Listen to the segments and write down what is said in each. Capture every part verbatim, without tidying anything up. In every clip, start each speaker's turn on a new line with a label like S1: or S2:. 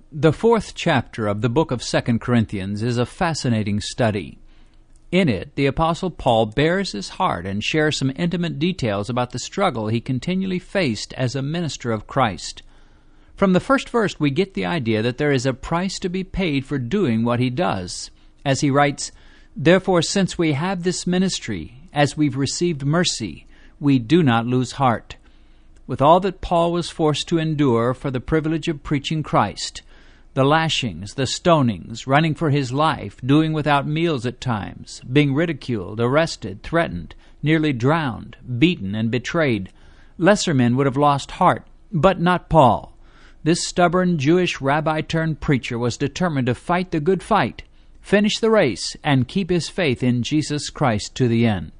S1: The fourth chapter of the book of Second Corinthians is a fascinating study. In it, the Apostle Paul bares his heart and shares some intimate details about the struggle he continually faced as a minister of Christ. From the first verse, we get the idea that there is a price to be paid for doing what he does. As he writes, "Therefore, since we have this ministry, as we've received mercy, we do not lose heart." With all that Paul was forced to endure for the privilege of preaching Christ, the lashings, the stonings, running for his life, doing without meals at times, being ridiculed, arrested, threatened, nearly drowned, beaten, and betrayed, lesser men would have lost heart, but not Paul. This stubborn Jewish rabbi-turned-preacher was determined to fight the good fight, finish the race, and keep his faith in Jesus Christ to the end.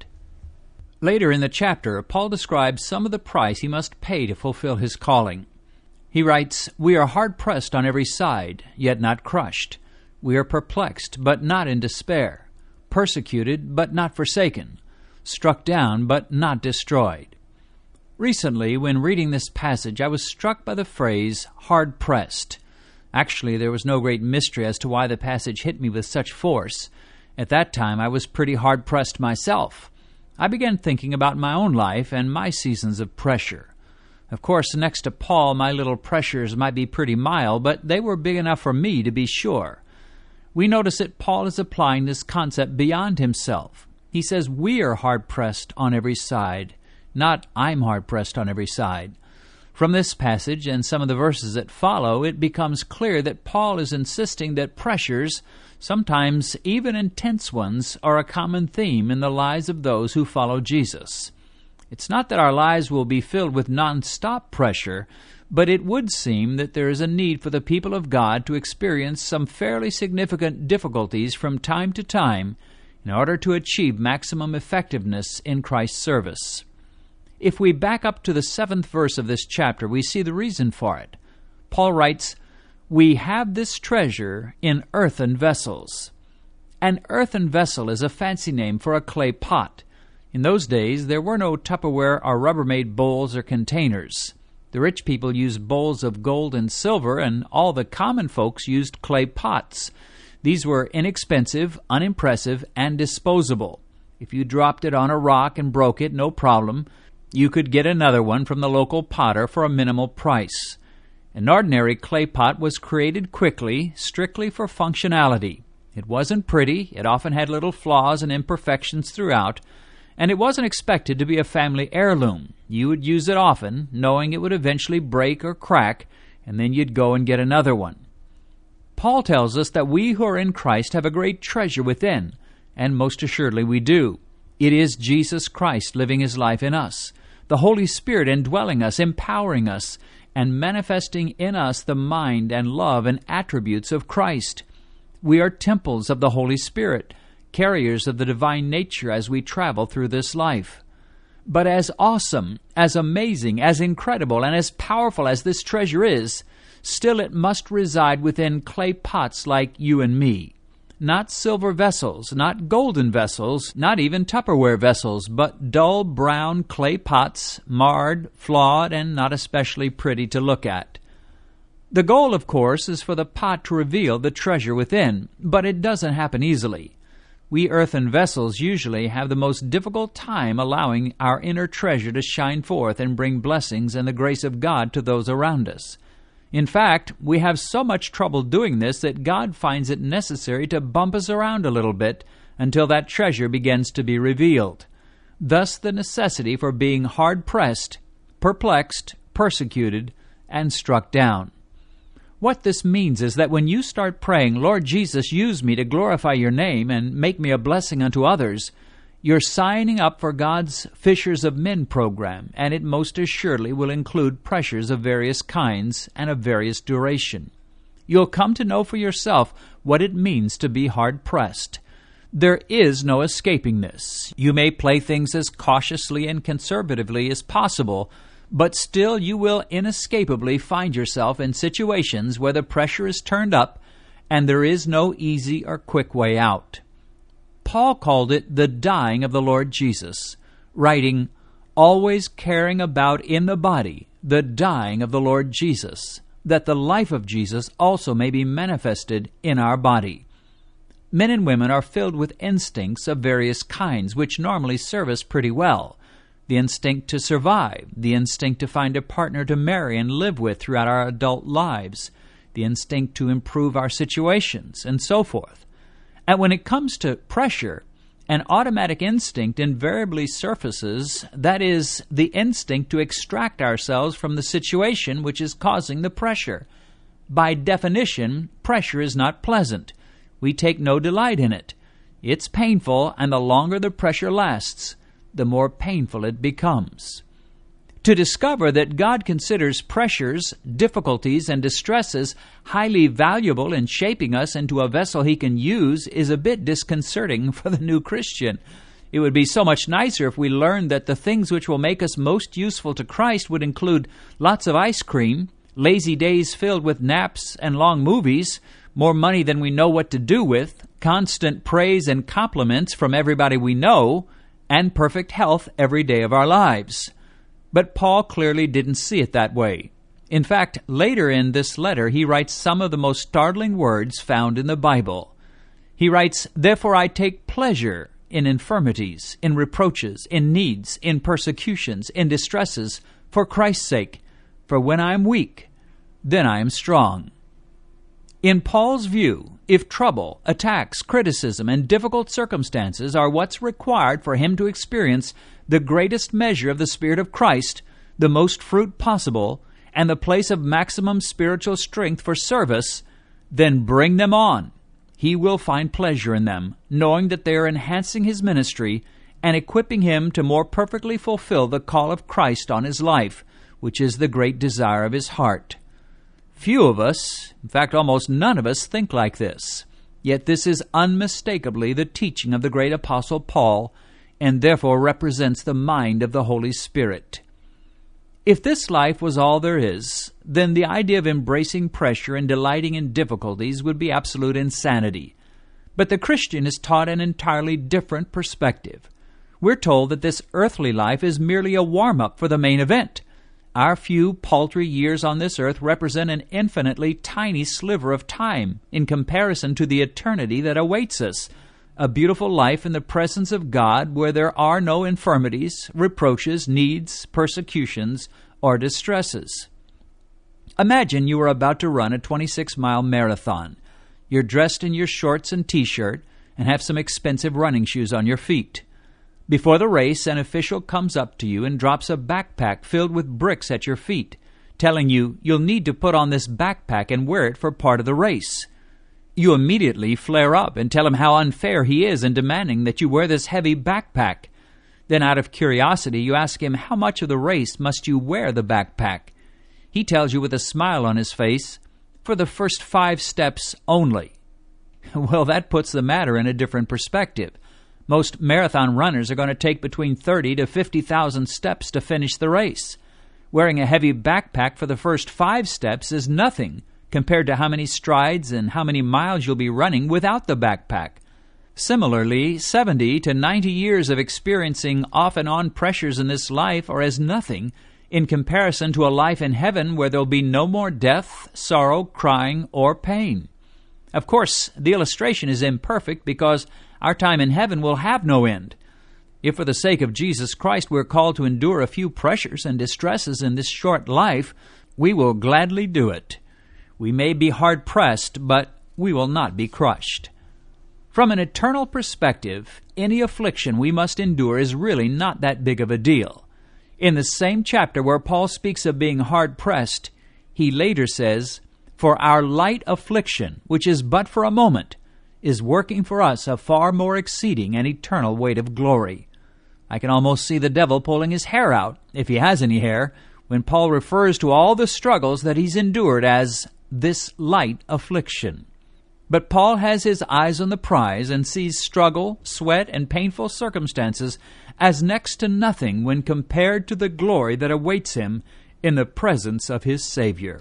S1: Later in the chapter, Paul describes some of the price he must pay to fulfill his calling. He writes, "We are hard-pressed on every side, yet not crushed. We are perplexed, but not in despair. Persecuted, but not forsaken. Struck down, but not destroyed." Recently, when reading this passage, I was struck by the phrase, hard-pressed. Actually, there was no great mystery as to why the passage hit me with such force. At that time, I was pretty hard-pressed myself. I began thinking about my own life and my seasons of pressure. Of course, next to Paul, my little pressures might be pretty mild, but they were big enough for me to be sure. We notice that Paul is applying this concept beyond himself. He says we are hard-pressed on every side, not I'm hard-pressed on every side. From this passage and some of the verses that follow, it becomes clear that Paul is insisting that pressures, sometimes even intense ones, are a common theme in the lives of those who follow Jesus. It's not that our lives will be filled with non-stop pressure, but it would seem that there is a need for the people of God to experience some fairly significant difficulties from time to time in order to achieve maximum effectiveness in Christ's service. If we back up to the seventh verse of this chapter, we see the reason for it. Paul writes, "We have this treasure in earthen vessels." An earthen vessel is a fancy name for a clay pot. In those days, there were no Tupperware or Rubbermaid bowls or containers. The rich people used bowls of gold and silver, and all the common folks used clay pots. These were inexpensive, unimpressive, and disposable. If you dropped it on a rock and broke it, no problem. You could get another one from the local potter for a minimal price. An ordinary clay pot was created quickly, strictly for functionality. It wasn't pretty, it often had little flaws and imperfections throughout, and it wasn't expected to be a family heirloom. You would use it often, knowing it would eventually break or crack, and then you'd go and get another one. Paul tells us that we who are in Christ have a great treasure within, and most assuredly we do. It is Jesus Christ living his life in us, the Holy Spirit indwelling us, empowering us, and manifesting in us the mind and love and attributes of Christ. We are temples of the Holy Spirit, carriers of the divine nature as we travel through this life. But as awesome, as amazing, as incredible, and as powerful as this treasure is, still it must reside within clay pots like you and me. Not silver vessels, not golden vessels, not even Tupperware vessels, but dull brown clay pots, marred, flawed, and not especially pretty to look at. The goal, of course, is for the pot to reveal the treasure within, but it doesn't happen easily. We earthen vessels usually have the most difficult time allowing our inner treasure to shine forth and bring blessings and the grace of God to those around us. In fact, we have so much trouble doing this that God finds it necessary to bump us around a little bit until that treasure begins to be revealed. Thus the necessity for being hard-pressed, perplexed, persecuted, and struck down. What this means is that when you start praying, "Lord Jesus, use me to glorify your name and make me a blessing unto others," you're signing up for God's Fishers of Men program, and it most assuredly will include pressures of various kinds and of various duration. You'll come to know for yourself what it means to be hard-pressed. There is no escaping this. You may play things as cautiously and conservatively as possible, but still you will inescapably find yourself in situations where the pressure is turned up and there is no easy or quick way out. Paul called it the dying of the Lord Jesus, writing, "Always carrying about in the body the dying of the Lord Jesus, that the life of Jesus also may be manifested in our body. Men and women are filled with instincts of various kinds, which normally serve us pretty well. The instinct to survive, the instinct to find a partner to marry and live with throughout our adult lives, the instinct to improve our situations, and so forth. And when it comes to pressure, an automatic instinct invariably surfaces, that is, the instinct to extract ourselves from the situation which is causing the pressure. By definition, pressure is not pleasant. We take no delight in it. It's painful, and the longer the pressure lasts, the more painful it becomes. To discover that God considers pressures, difficulties, and distresses highly valuable in shaping us into a vessel He can use is a bit disconcerting for the new Christian. It would be so much nicer if we learned that the things which will make us most useful to Christ would include lots of ice cream, lazy days filled with naps and long movies, more money than we know what to do with, constant praise and compliments from everybody we know, and perfect health every day of our lives. But Paul clearly didn't see it that way. In fact, later in this letter, he writes some of the most startling words found in the Bible. He writes, "Therefore I take pleasure in infirmities, in reproaches, in needs, in persecutions, in distresses, for Christ's sake. For when I am weak, then I am strong." In Paul's view, if trouble, attacks, criticism, and difficult circumstances are what's required for him to experience the greatest measure of the Spirit of Christ, the most fruit possible, and the place of maximum spiritual strength for service, then bring them on. He will find pleasure in them, knowing that they are enhancing his ministry and equipping him to more perfectly fulfill the call of Christ on his life, which is the great desire of his heart. Few of us, in fact almost none of us, think like this. Yet this is unmistakably the teaching of the great apostle Paul, and therefore represents the mind of the Holy Spirit. If this life was all there is, then the idea of embracing pressure and delighting in difficulties would be absolute insanity. But the Christian is taught an entirely different perspective. We're told that this earthly life is merely a warm-up for the main event. Our few paltry years on this earth represent an infinitely tiny sliver of time in comparison to the eternity that awaits us, a beautiful life in the presence of God where there are no infirmities, reproaches, needs, persecutions, or distresses. Imagine you are about to run a twenty-six mile marathon. You're dressed in your shorts and t-shirt and have some expensive running shoes on your feet. Before the race, an official comes up to you and drops a backpack filled with bricks at your feet, telling you you'll need to put on this backpack and wear it for part of the race. You immediately flare up and tell him how unfair he is in demanding that you wear this heavy backpack. Then out of curiosity, you ask him how much of the race must you wear the backpack. He tells you with a smile on his face, "For the first five steps only." Well, that puts the matter in a different perspective. Most marathon runners are going to take between thirty to fifty thousand steps to finish the race. Wearing a heavy backpack for the first five steps is nothing compared to how many strides and how many miles you'll be running without the backpack. Similarly, seventy to ninety years of experiencing off and on pressures in this life are as nothing in comparison to a life in heaven where there'll be no more death, sorrow, crying, or pain. Of course, the illustration is imperfect because our time in heaven will have no end. If for the sake of Jesus Christ we're called to endure a few pressures and distresses in this short life, we will gladly do it. We may be hard-pressed, but we will not be crushed. From an eternal perspective, any affliction we must endure is really not that big of a deal. In the same chapter where Paul speaks of being hard-pressed, he later says, "For our light affliction, which is but for a moment, is working for us a far more exceeding and eternal weight of glory." I can almost see the devil pulling his hair out, if he has any hair, when Paul refers to all the struggles that he's endured as this light affliction. But Paul has his eyes on the prize and sees struggle, sweat, and painful circumstances as next to nothing when compared to the glory that awaits him in the presence of his Savior.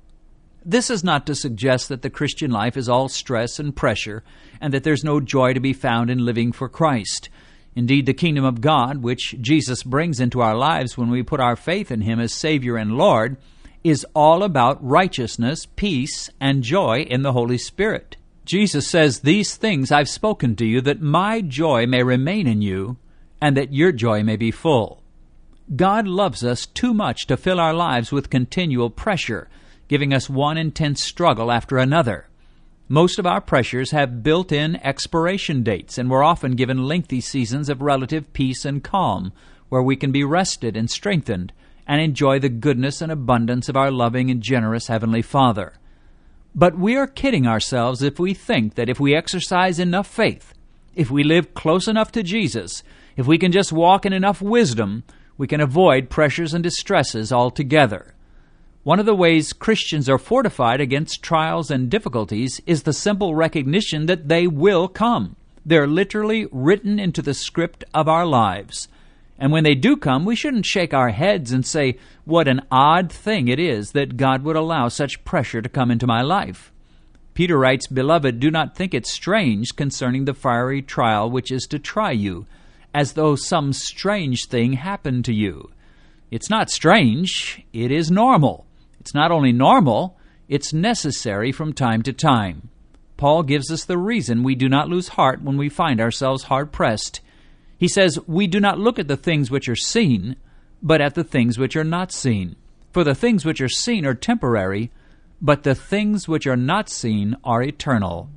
S1: This is not to suggest that the Christian life is all stress and pressure, and that there's no joy to be found in living for Christ. Indeed, the kingdom of God, which Jesus brings into our lives when we put our faith in Him as Savior and Lord, is all about righteousness, peace, and joy in the Holy Spirit. Jesus says, "These things I've spoken to you, that my joy may remain in you, and that your joy may be full." God loves us too much to fill our lives with continual pressure, giving us one intense struggle after another. Most of our pressures have built-in expiration dates, and we're often given lengthy seasons of relative peace and calm, where we can be rested and strengthened and enjoy the goodness and abundance of our loving and generous Heavenly Father. But we are kidding ourselves if we think that if we exercise enough faith, if we live close enough to Jesus, if we can just walk in enough wisdom, we can avoid pressures and distresses altogether. One of the ways Christians are fortified against trials and difficulties is the simple recognition that they will come. They're literally written into the script of our lives. And when they do come, we shouldn't shake our heads and say, "What an odd thing it is that God would allow such pressure to come into my life." Peter writes, "Beloved, do not think it strange concerning the fiery trial which is to try you, as though some strange thing happened to you." It's not strange, it is normal. It's not only normal, it's necessary from time to time. Paul gives us the reason we do not lose heart when we find ourselves hard-pressed. He says, "We do not look at the things which are seen, but at the things which are not seen. For the things which are seen are temporary, but the things which are not seen are eternal."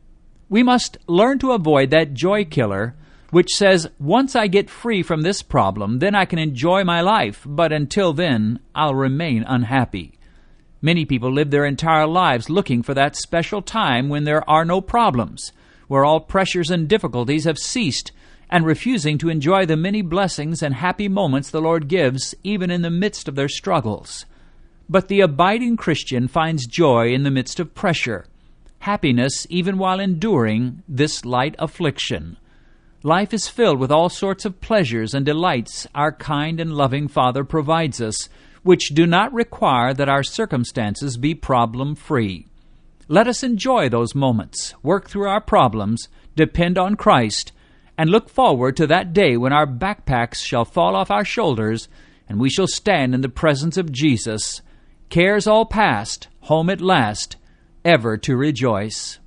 S1: We must learn to avoid that joy killer which says, "Once I get free from this problem, then I can enjoy my life, but until then, I'll remain unhappy." Many people live their entire lives looking for that special time when there are no problems, where all pressures and difficulties have ceased, and refusing to enjoy the many blessings and happy moments the Lord gives, even in the midst of their struggles. But the abiding Christian finds joy in the midst of pressure, happiness even while enduring this light affliction. Life is filled with all sorts of pleasures and delights our kind and loving Father provides us, which do not require that our circumstances be problem-free. Let us enjoy those moments, work through our problems, depend on Christ, and look forward to that day when our backpacks shall fall off our shoulders and we shall stand in the presence of Jesus, cares all past, home at last, ever to rejoice.